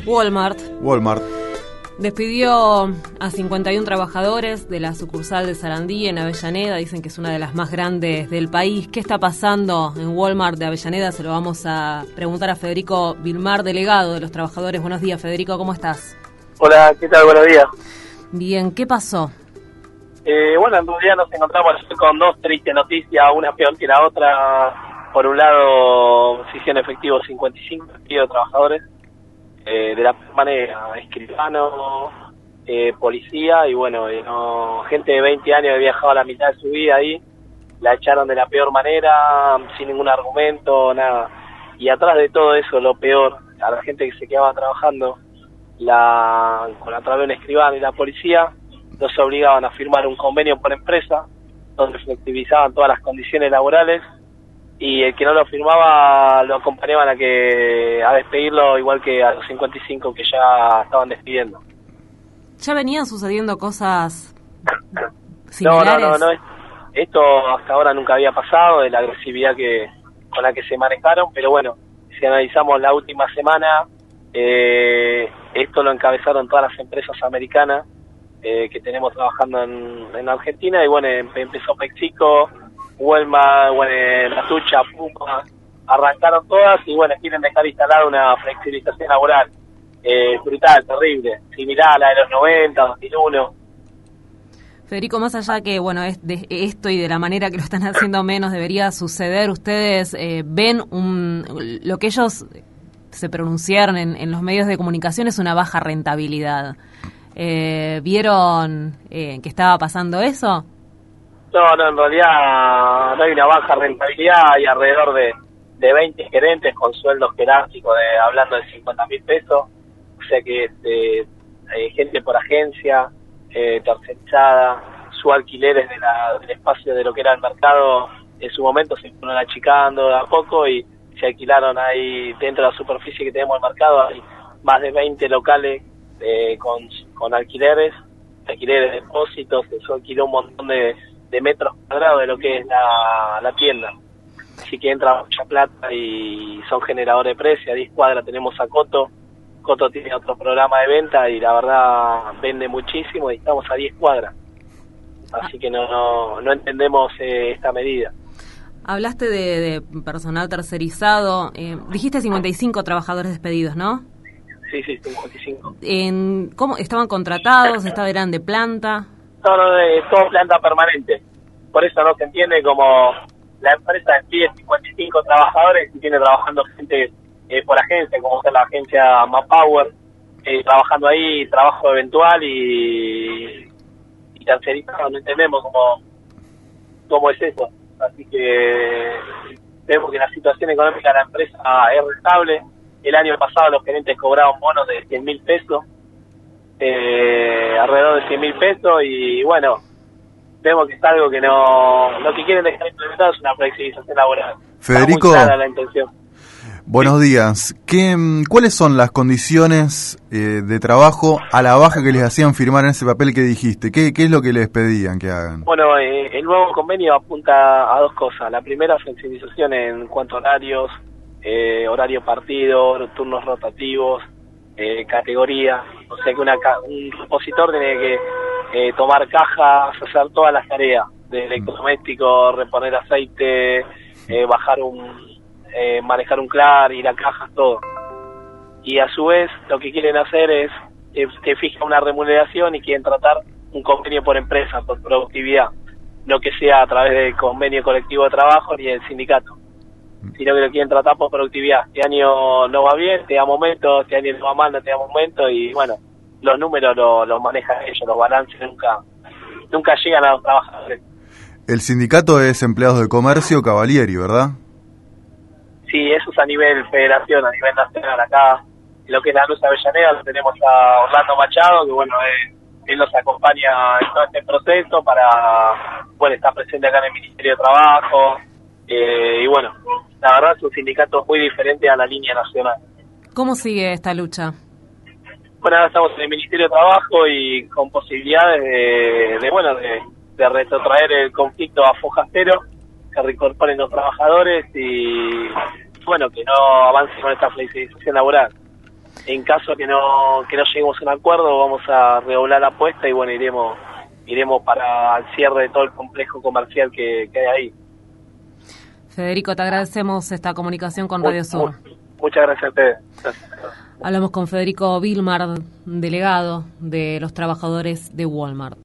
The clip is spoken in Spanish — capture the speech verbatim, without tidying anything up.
Walmart. Walmart. Despidió a cincuenta y uno trabajadores de la sucursal de Sarandí en Avellaneda. Dicen que es una de las más grandes del país. ¿Qué está pasando en Walmart de Avellaneda? Se lo vamos a preguntar a Federico Vilmar, delegado de los trabajadores. Buenos días, Federico, ¿cómo estás? Hola, ¿qué tal? Buenos días. Bien, ¿qué pasó? Eh, bueno, en realidad nos encontramos con dos tristes noticias, una peor que la otra. Por un lado, se hicieron efectivos cincuenta y cinco despidos de trabajadores. Eh, de la manera, escribano, eh, policía y bueno, eh, no, gente de veinte años que viajaba la mitad de su vida ahí, la echaron de la peor manera, sin ningún argumento, nada. Y atrás de todo eso, lo peor, a la gente que se quedaba trabajando la con a través de un escribano y la policía, los obligaban a firmar un convenio por empresa, donde flexibilizaban todas las condiciones laborales, y el que no lo firmaba lo acompañaban a que a despedirlo, igual que a los cincuenta y cinco que ya estaban despidiendo. ¿Ya venían sucediendo cosas similares? No, no, no, no. Esto hasta ahora nunca había pasado, de la agresividad que con la que se manejaron, pero bueno, si analizamos la última semana, eh, esto lo encabezaron todas las empresas americanas eh, que tenemos trabajando en, en Argentina, y bueno, empezó PepsiCo, Walmart, bueno, Natucha, Puma, arrancaron todas y bueno, quieren dejar instalada una flexibilización laboral eh, brutal, terrible, similar a la de los noventa, dos mil uno. Federico, más allá que bueno, es de esto y de la manera que lo están haciendo menos debería suceder, ¿ustedes eh, ven un, lo que ellos se pronunciaron en, en los medios de comunicación es una baja rentabilidad? Eh, ¿Vieron eh, que estaba pasando eso? No, no, en realidad no hay una baja rentabilidad, hay alrededor de, de veinte gerentes con sueldos jerárquicos de hablando de cincuenta mil pesos, o sea que este, eh, gente por agencia, eh, tercerizada, su alquileres de la, del espacio de lo que era el mercado, en su momento se fueron achicando de a poco y se alquilaron ahí dentro de la superficie que tenemos el mercado, hay más de veinte locales eh, con, con alquileres, alquileres, depósitos, eso alquiló un montón de de metros cuadrados de lo que es la, la tienda, así que entra mucha plata y son generadores de precios. A diez cuadras tenemos a Coto, Coto tiene otro programa de venta y la verdad vende muchísimo y estamos a diez cuadras, así que no no, no entendemos eh, esta medida. Hablaste de, de personal tercerizado, eh, dijiste cincuenta y cinco trabajadores despedidos, ¿no? Sí, sí, cincuenta y cinco. En, ¿Cómo estaban contratados? ¿Estaban, eran de planta? No, no, es todo planta permanente. Por eso no se entiende como la empresa despide cincuenta y cinco trabajadores y tiene trabajando gente eh, por agencia, como es la agencia Manpower, eh, trabajando ahí, trabajo eventual y, y tercerizado. No entendemos cómo, cómo es eso. Así que vemos que la situación económica de la empresa es rentable. El año pasado los gerentes cobraban bonos de cien mil pesos. Eh, alrededor de cien mil pesos y bueno, vemos que es algo que no, lo que quieren dejar implementado es una flexibilización laboral. Federico, está muy clara la intención. Buenos sí. días. ¿Qué, ¿Cuáles son las condiciones eh, de trabajo a la baja que les hacían firmar en ese papel que dijiste? ¿Qué, qué es lo que les pedían que hagan? Bueno, eh, el nuevo convenio apunta a dos cosas. La primera, flexibilización en cuanto a horarios, eh, horario partido, turnos rotativos, Eh, categoría, o sea que una, un repositor tiene que eh, tomar cajas, hacer todas las tareas de electrodoméstico, reponer aceite, eh, bajar un, eh, manejar un clar, ir a cajas, todo. Y a su vez lo que quieren hacer es eh, que fija una remuneración y quieren tratar un convenio por empresa, por productividad, no que sea a través del convenio colectivo de trabajo ni del sindicato, sino que lo quieren tratar por productividad. Este año no va bien, te da momentos, este año no va mal, no te da momentos, y bueno, los números los lo manejan ellos, los balances nunca nunca llegan a los trabajadores. El sindicato es Empleados de Comercio Cavalieri, ¿verdad? Sí, eso es a nivel federación, a nivel nacional. Acá, en lo que es la Luz Avellaneda, tenemos a Orlando Machado, que bueno, él, él nos acompaña en todo este proceso para, bueno, estar presente acá en el Ministerio de Trabajo, eh, y bueno, la verdad es un sindicato muy diferente a la línea nacional. ¿Cómo sigue esta lucha? Bueno, ahora estamos en el Ministerio de Trabajo y con posibilidades de, de bueno, de, de retrotraer el conflicto a foja cero, que reincorporen los trabajadores y, bueno, que no avancen con esta flexibilización laboral. En caso que no que no lleguemos a un acuerdo, vamos a redoblar la apuesta y bueno, iremos iremos para el cierre de todo el complejo comercial que, que hay ahí. Federico, te agradecemos esta comunicación con Radio Sur. Muchas gracias a ustedes. Gracias. Hablamos con Federico Vilmar, delegado de los trabajadores de Walmart.